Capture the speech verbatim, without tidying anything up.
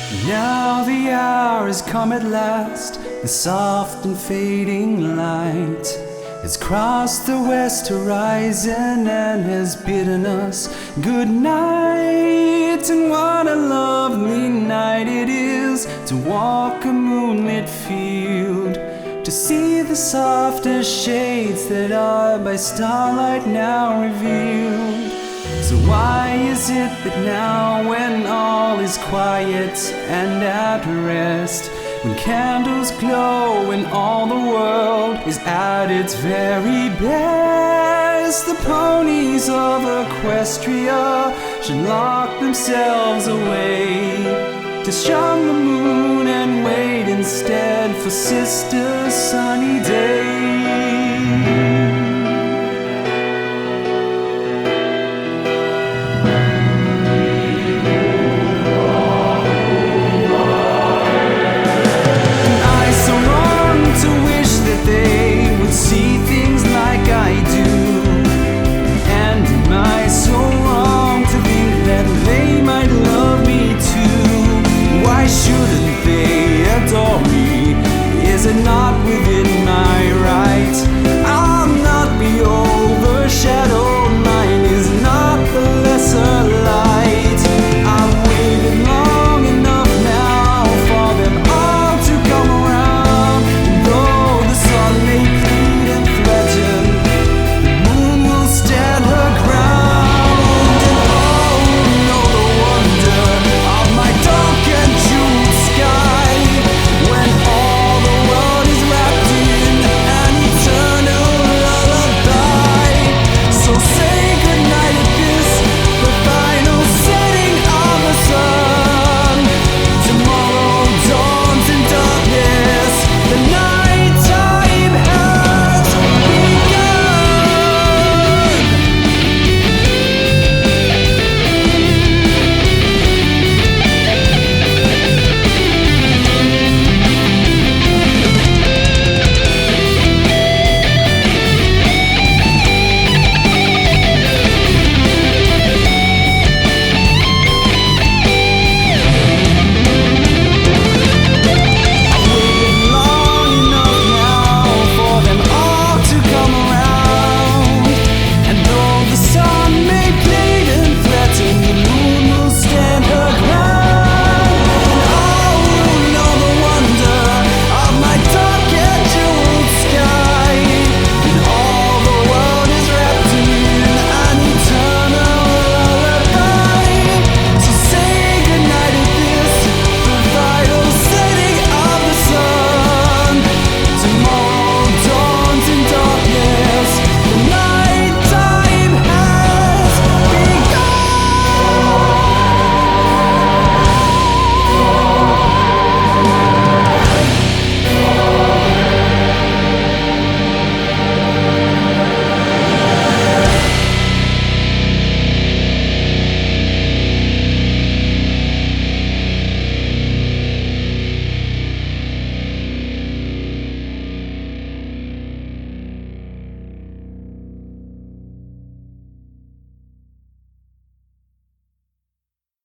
Now the hour has come at last, the soft and fading light has crossed the west horizon and has bidden us good night. And what a lovely night it is to walk a moonlit field, to see the softest shades that are by starlight now revealed. So why is it that now, when all is quiet and at rest, when candles glow and all the world is at its very best, the ponies of Equestria should lock themselves away to shun the moon and wait instead for Sister Sunny Day?